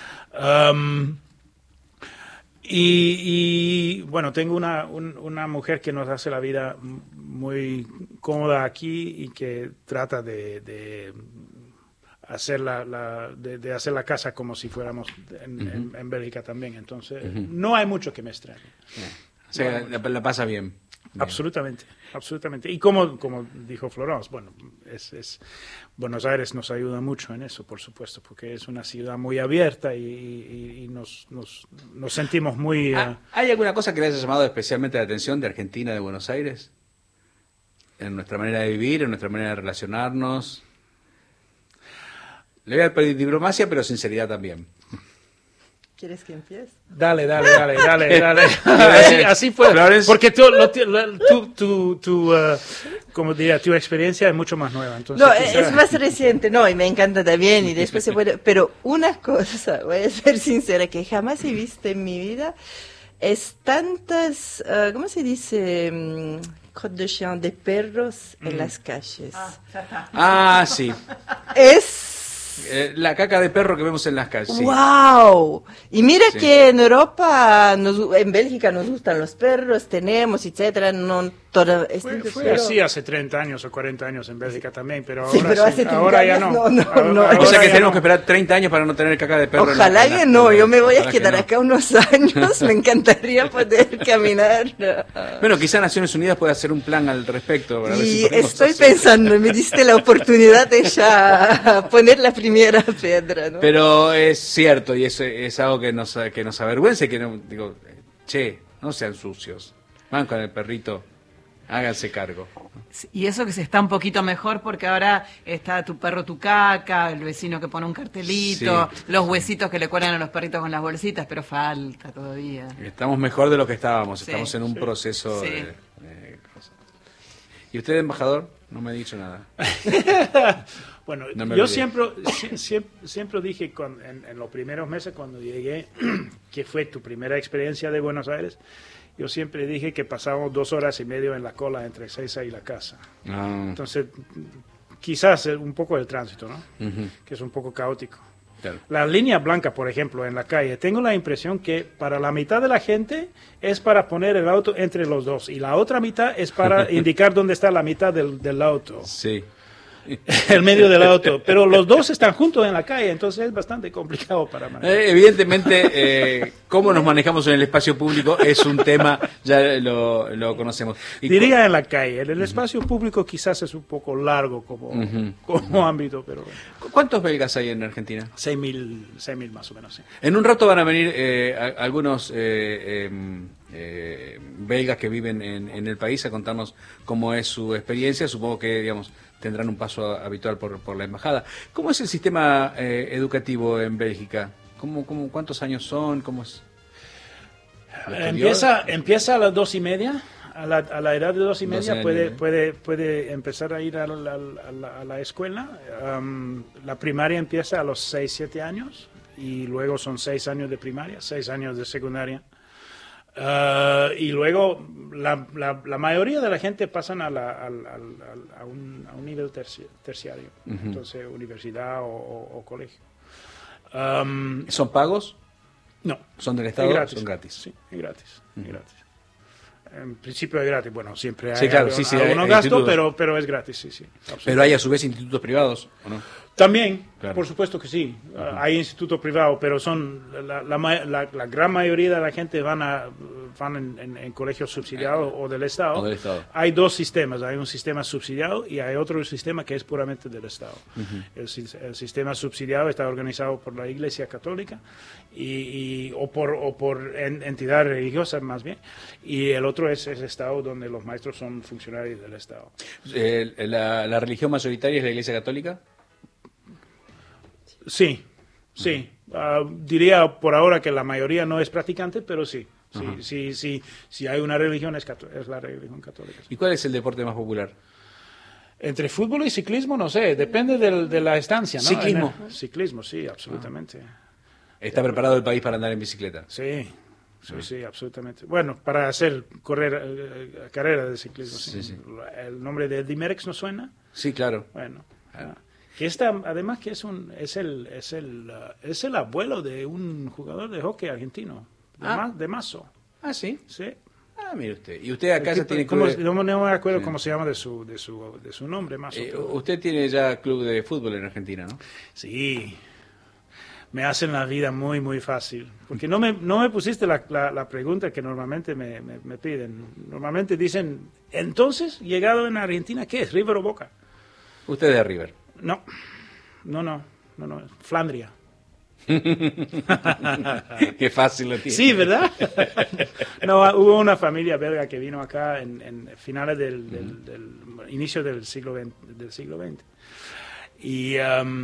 Y bueno, tengo una mujer que nos hace la vida muy cómoda aquí y que trata de hacer de hacer la casa como si fuéramos en Bélgica también. Entonces, no hay mucho que me extrañe. O sea, la pasa bien. Absolutamente, absolutamente. Y como dijo Florence, bueno, Buenos Aires nos ayuda mucho en eso, por supuesto, porque es una ciudad muy abierta y nos sentimos muy... ¿Hay alguna cosa que le haya llamado especialmente la atención de Argentina, de Buenos Aires? En nuestra manera de vivir, en nuestra manera de relacionarnos. Le voy a pedir diplomacia, pero sinceridad también. ¿Quieres que empiece? Dale. así fue. Florence. Porque como diría, tu experiencia es mucho más nueva. Entonces, No, es más reciente, no, y me encanta también, y después se puede... Pero una cosa, voy a ser sincera, que jamás he visto en mi vida, es tantas, ¿cómo se dice? Crotte de chien, de perros en las calles. Ah, sí. Es... La caca de perro que vemos en las calles. Sí. ¡Wow! Y mira Sí. que en Europa, en Bélgica nos gustan los perros, tenemos, etcétera, no toda, fue así hace 30 años o 40 años en Bélgica también, pero Sí, ahora, pero hace 30 ahora ya años no. no. Ahora O sea que ya tenemos no. que esperar 30 años para no tener caca de perro. Ojalá que no, yo me voy a ojalá que quedar no. acá unos años, me encantaría poder caminar. Bueno, quizá Naciones Unidas pueda hacer un plan al respecto. Para ver si Y podemos estoy hacer- pensando, me diste la oportunidad de ya poner la primera piedra, ¿no? Pero es cierto, y es algo que nos avergüenza y que no, digo, che, no sean sucios. Van con el perrito, háganse cargo. Y eso que se está un poquito mejor porque ahora está tu perro tu caca, el vecino que pone un cartelito, Sí. los huesitos que le cuelan a los perritos con las bolsitas, pero falta todavía. Estamos mejor de lo que estábamos, Sí. estamos en un proceso Sí. de cosas. ¿Y usted, embajador? No me ha dicho nada. Bueno, No me yo olvidé. siempre dije en los primeros meses cuando llegué, que fue tu primera experiencia de Buenos Aires, yo siempre dije que pasábamos 2 horas y media en la cola entre Seiza y la casa. Ah, Entonces, quizás un poco el tránsito, ¿no? ujú. Que es un poco caótico. Claro. La línea blanca, por ejemplo, en la calle, tengo la impresión que para la mitad de la gente es para poner el auto entre los dos y la otra mitad es para indicar dónde está la mitad del auto. Sí. El medio del auto, pero los dos están juntos en la calle, entonces es bastante complicado para manejar. Evidentemente, cómo nos manejamos en el espacio público es un tema, ya lo conocemos. Diría en la calle, en el espacio público quizás es un poco largo como ámbito, pero bueno. ¿Cuántos belgas hay en Argentina? 6.000 más o menos, sí. En un rato van a venir algunos belgas que viven en el país a contarnos cómo es su experiencia. Supongo que, digamos, tendrán un paso habitual por la embajada. ¿Cómo es el sistema educativo en Bélgica? ¿Cuántos años son? ¿Cómo es? Empieza a las 2:30. A la edad de 2:30 puede empezar a ir a la escuela. La primaria empieza a los 6-7 años y luego son 6 años de primaria, 6 años de secundaria. Y luego la mayoría de la gente pasan a un nivel terciario, entonces universidad o colegio. ¿Son pagos? No. ¿Son del Estado? Son gratis. Sí, es gratis. En principio es gratis, bueno, siempre hay algunos gastos, pero es gratis, sí. Pero hay a su vez institutos privados, ¿o no? También, claro. Por supuesto que sí. Hay institutos privados, pero son la gran mayoría de la gente van en colegios subsidiados o del Estado. Hay dos sistemas, hay un sistema subsidiado y hay otro sistema que es puramente del Estado. El sistema subsidiado está organizado por la Iglesia Católica o por entidades religiosas más bien, y el otro es el Estado donde los maestros son funcionarios del Estado. ¿La religión mayoritaria es la Iglesia Católica? Sí. Diría por ahora que la mayoría no es practicante, pero sí. Si hay una religión es la religión católica. ¿Y cuál es el deporte más popular? Entre fútbol y ciclismo, no sé, depende de la estancia, ¿no? ¿Ciclismo? Ciclismo, sí, absolutamente. ¿Está preparado el país para andar en bicicleta? Sí, absolutamente. Bueno, para hacer carrera de ciclismo, sí. ¿El nombre de Eddy Merckx no suena? Sí, claro. Bueno. Que además que es el abuelo de un jugador de hockey argentino, de Mazo. Ah, ¿sí? Sí. Ah, mire usted. ¿Y usted acá ya tiene club? No me acuerdo cómo se llama de su nombre, Mazo. Usted tiene ya club de fútbol en Argentina, ¿no? Sí. Me hacen la vida muy, muy fácil. Porque no me pusiste la pregunta que normalmente me piden. Normalmente dicen, entonces, llegado en Argentina, ¿qué es? ¿River o Boca? Usted es de River. No, Flandria. Qué fácil lo tiene. Sí, ¿verdad? No, hubo una familia belga que vino acá en finales del inicio del siglo XX. Y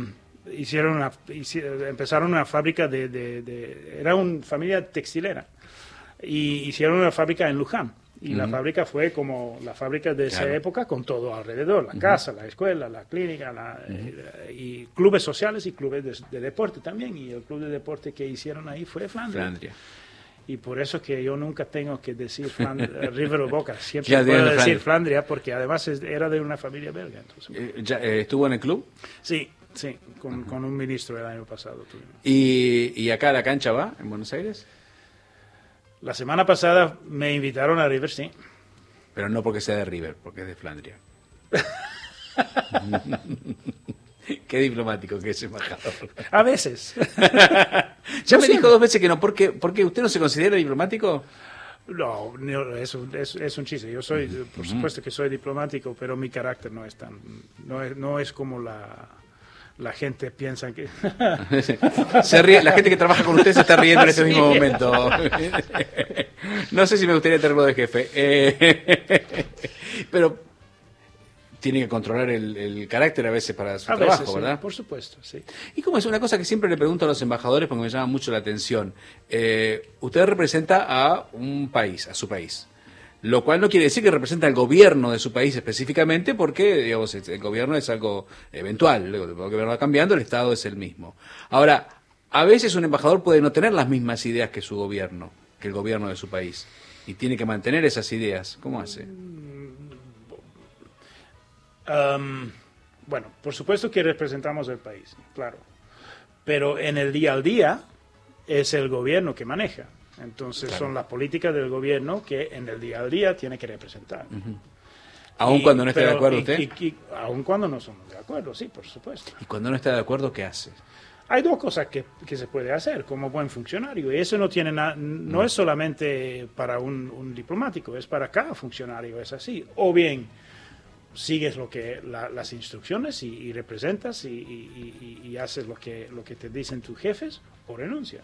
empezaron una fábrica era una familia textilera. Y hicieron una fábrica en Luján. Y la fábrica fue como la fábrica de esa época, con todo alrededor, la casa, la escuela, la clínica, y clubes sociales y clubes de deporte también. Y el club de deporte que hicieron ahí fue Flandria. Y por eso que yo nunca tengo que decir River o Boca, siempre puedo decir Flandria, porque además era de una familia belga. Entonces, ¿estuvo en el club? Sí, con un ministro el año pasado. ¿Y acá a la cancha va, en Buenos Aires? La semana pasada me invitaron a River, sí. Pero no porque sea de River, porque es de Flandria. Qué diplomático que es embajador. A veces. Ya me dijo 2 veces que no. ¿Por qué usted no se considera diplomático? No, es un chiste. Yo soy, por supuesto que soy diplomático, pero mi carácter no es tan, no es como la gente piensa que... Se ríe, la gente que trabaja con usted se está riendo en este mismo momento. No sé si me gustaría tenerlo de jefe. Pero tiene que controlar el carácter a veces para su trabajo, veces, ¿verdad? Sí, por supuesto, sí. Y como es una cosa que siempre le pregunto a los embajadores porque me llama mucho la atención. Usted representa a un país, a su país. Lo cual no quiere decir que representa al gobierno de su país específicamente, porque digamos, el gobierno es algo eventual, el gobierno va cambiando, el Estado es el mismo. Ahora, a veces un embajador puede no tener las mismas ideas que su gobierno, que el gobierno de su país, y tiene que mantener esas ideas. ¿Cómo hace? Bueno, por supuesto que representamos el país, claro. pero en el día al día es el gobierno que maneja. Entonces son las políticas del gobierno que en el día al día tiene que representar. Aun cuando no esté de acuerdo usted. Aun cuando no somos de acuerdo, sí, por supuesto. Y cuando no está de acuerdo, ¿qué hace? Hay dos cosas que se puede hacer como buen funcionario, y eso no tiene no es solamente para un diplomático, es para cada funcionario, es así. O bien sigues las instrucciones y representas y haces lo que te dicen tus jefes, o renuncias.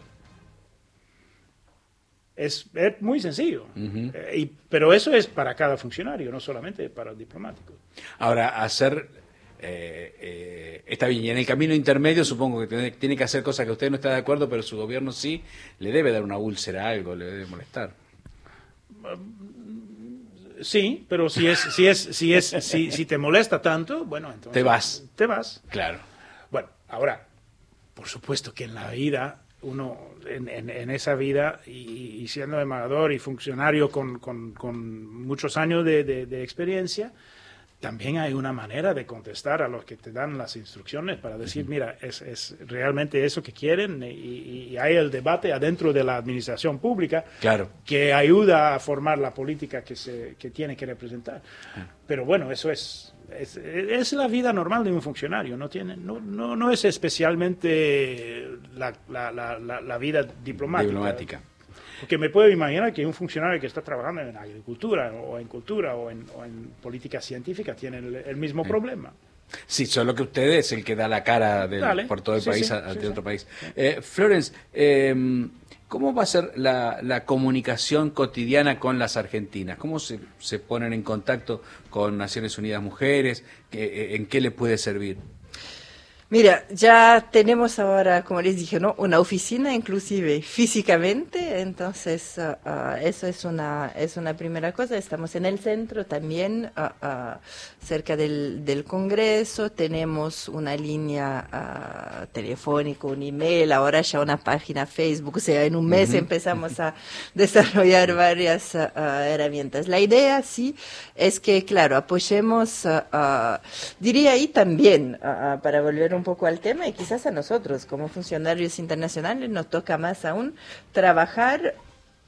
Es muy sencillo, pero eso es para cada funcionario, no solamente para el diplomático. Ahora, está bien, y en el camino intermedio supongo que tiene que hacer cosas que usted no está de acuerdo, pero su gobierno sí le debe dar una úlcera a algo, le debe molestar. Sí, pero si te molesta tanto, bueno, entonces te vas. Claro. Bueno, ahora, por supuesto que en la vida uno en esa vida y siendo embajador y funcionario con muchos años de experiencia, también hay una manera de contestar a los que te dan las instrucciones para decir, mira, es realmente eso que quieren, y hay el debate adentro de la administración pública, claro, que ayuda a formar la política que tiene que representar. Pero bueno, eso es la vida normal de un funcionario, no es especialmente la vida diplomática. Porque me puedo imaginar que un funcionario que está trabajando en agricultura o en cultura o en política científica tiene el mismo problema. Sí, solo que usted es el que da la cara por todo el país ante otro país. Florence, ¿cómo va a ser la comunicación cotidiana con las argentinas? ¿Cómo se ponen en contacto con Naciones Unidas Mujeres? ¿En qué le puede servir? Mira, ya tenemos ahora, como les dije, ¿no?, una oficina inclusive físicamente, entonces eso es una primera cosa. Estamos en el centro también, cerca del Congreso, tenemos una línea telefónica, un email, ahora ya una página Facebook, o sea, en un mes empezamos a desarrollar varias herramientas. La idea, sí, es que, claro, apoyemos, diría ahí también, para volver un poco al tema, y quizás a nosotros como funcionarios internacionales nos toca más aún trabajar.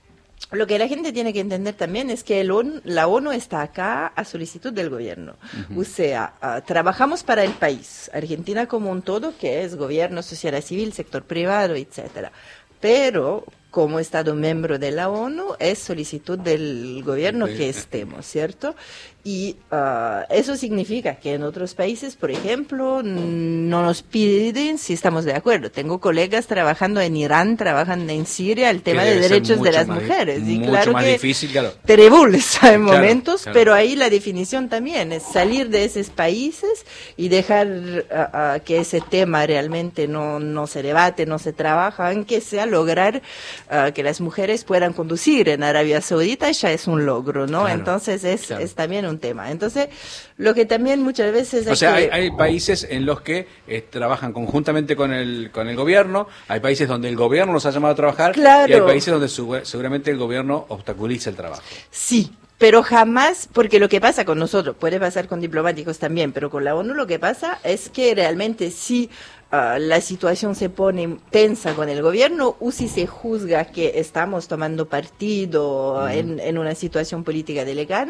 Lo que la gente tiene que entender también es que la ONU está acá a solicitud del gobierno. O sea, trabajamos para el país, Argentina como un todo, que es gobierno, sociedad civil, sector privado, etcétera. Pero como Estado miembro de la ONU es solicitud del gobierno que estemos, ¿cierto? Y eso significa que en otros países, por ejemplo, no nos piden si estamos de acuerdo. Tengo colegas trabajando en Irán, trabajando en Siria, el tema de derechos de las mujeres. Y claro más que difícil, claro. Terribles hay momentos, claro. Pero ahí la definición también es salir de esos países y dejar que ese tema realmente no se debate, no se trabaja, aunque sea lograr que las mujeres puedan conducir en Arabia Saudita, ya es un logro, ¿no? Claro, entonces es también un tema. Entonces, lo que también muchas veces... hay países en los que trabajan conjuntamente con el gobierno, hay países donde el gobierno los ha llamado a trabajar, claro, y hay países donde seguramente el gobierno obstaculiza el trabajo. Sí, pero jamás, porque lo que pasa con nosotros, puede pasar con diplomáticos también, pero con la ONU lo que pasa es que realmente sí la situación se pone tensa con el gobierno, o si se juzga que estamos tomando partido en una situación política delicada,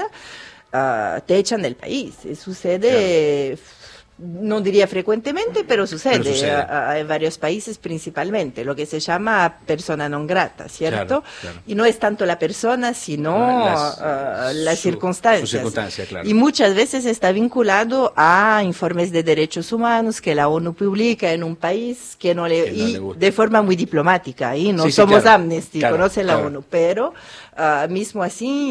te echan del país. Sucede, claro, no diría frecuentemente, pero sucede. En varios países principalmente, lo que se llama persona non grata, ¿cierto? Claro, claro. Y no es tanto la persona, sino las circunstancias. Su circunstancia, claro. Y muchas veces está vinculado a informes de derechos humanos que la ONU publica en un país que no le gusta. De forma muy diplomática, y no somos claro, Amnesty, claro, conoce la ONU, pero mismo así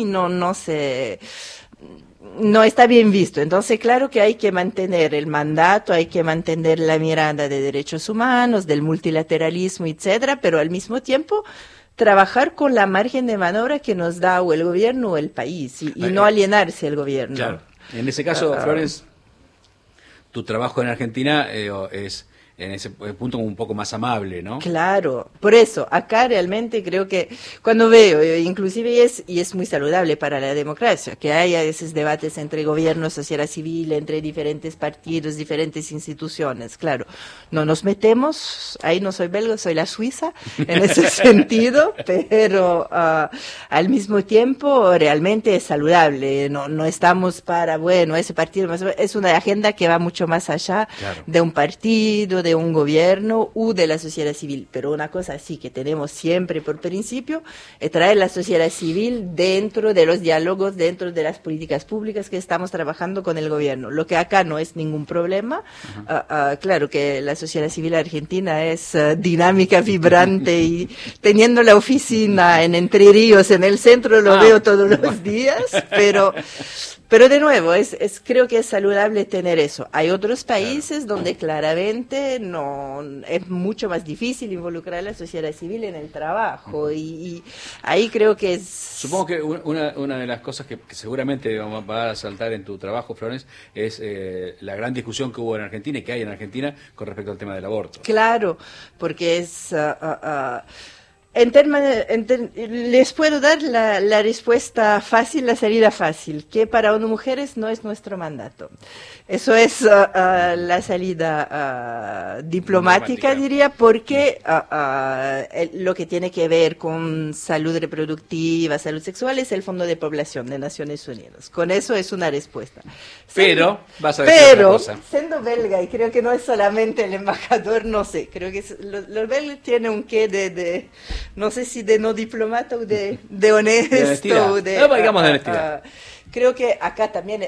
no está bien visto. Entonces, claro que hay que mantener el mandato, hay que mantener la mirada de derechos humanos, del multilateralismo, etcétera, pero al mismo tiempo trabajar con la margen de maniobra que nos da o el gobierno o el país, y no alienarse el gobierno. Claro. En ese caso, Florence, tu trabajo en Argentina es en ese punto un poco más amable, ¿no? Claro, por eso, acá realmente creo que cuando veo, inclusive es muy saludable para la democracia, que haya esos debates entre gobierno, sociedad civil, entre diferentes partidos, diferentes instituciones, claro. No nos metemos, ahí no soy belga, soy la suiza, en ese sentido, pero al mismo tiempo realmente es saludable, no estamos para, bueno, ese partido, es una agenda que va mucho más allá de un partido, de un gobierno u de la sociedad civil, pero una cosa sí que tenemos siempre por principio es traer la sociedad civil dentro de los diálogos, dentro de las políticas públicas que estamos trabajando con el gobierno, lo que acá no es ningún problema. Claro que la sociedad civil argentina es dinámica, vibrante y teniendo la oficina en Entre Ríos, en el centro, lo veo todos los días, pero de nuevo, creo que es saludable tener eso. Hay otros países donde claramente no es mucho más difícil involucrar a la sociedad civil en el trabajo y ahí creo que es... Supongo que una de las cosas que seguramente va a saltar en tu trabajo, Florence, es la gran discusión que hubo en Argentina y que hay en Argentina con respecto al tema del aborto. Claro, porque es... les puedo dar la respuesta fácil, la salida fácil, que para ONU Mujeres no es nuestro mandato. Eso es la salida diplomática, diría, porque lo que tiene que ver con salud reproductiva, salud sexual, es el Fondo de Población de Naciones Unidas. Con eso es una respuesta. Pero, vas a decir otra cosa. Siendo belga, y creo que no es solamente el embajador, no sé, creo que los belgas tienen un qué de no sé si de no diplomata o de honesto. No, digamos de honestidad. Creo que acá también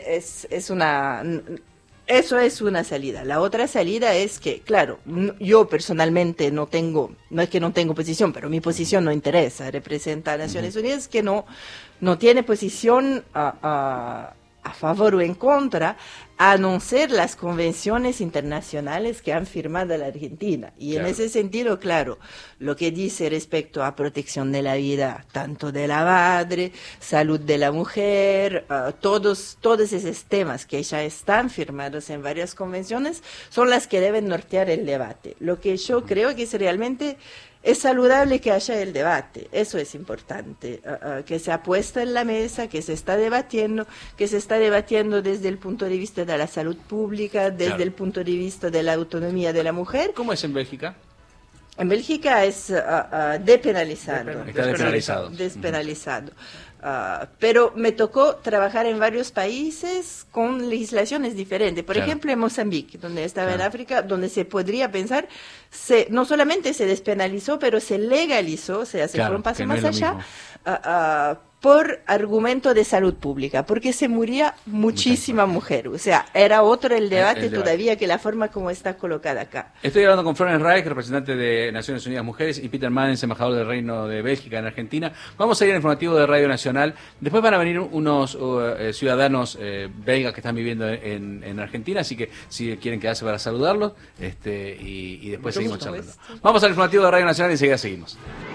eso es una salida. La otra salida es que, claro, yo personalmente no es que no tengo posición, pero mi posición no interesa. Representa a Naciones Unidas que no tiene posición a favor o en contra, a no ser las convenciones internacionales que han firmado la Argentina. Y en ese sentido, claro, lo que dice respecto a protección de la vida, tanto de la madre, salud de la mujer, todos esos temas que ya están firmados en varias convenciones, son las que deben nortear el debate. Lo que yo creo que es realmente... Es saludable que haya el debate, eso es importante, que se ha puesto en la mesa, que se está debatiendo desde el punto de vista de la salud pública, desde el punto de vista de la autonomía de la mujer. ¿Cómo es en Bélgica? En Bélgica es depenalizado. Está despenalizado. Despenalizado. Pero me tocó trabajar en varios países con legislaciones diferentes. Por ejemplo, en Mozambique, donde estaba en África, donde se podría pensar, no solamente se despenalizó, pero se legalizó, o sea, se fue un paso más allá, por argumento de salud pública, porque se moría muchísima mujer. O sea, era otro el debate todavía que la forma como está colocada acá. Estoy hablando con Florence Reich, representante de Naciones Unidas Mujeres, y Peter Manens, embajador del Reino de Bélgica en Argentina. Vamos a ir al informativo de Radio Nacional. Después van a venir unos ciudadanos belgas que están viviendo en Argentina, así que si quieren quedarse para saludarlos, y después seguimos charlando. Vamos al informativo de Radio Nacional y enseguida seguimos.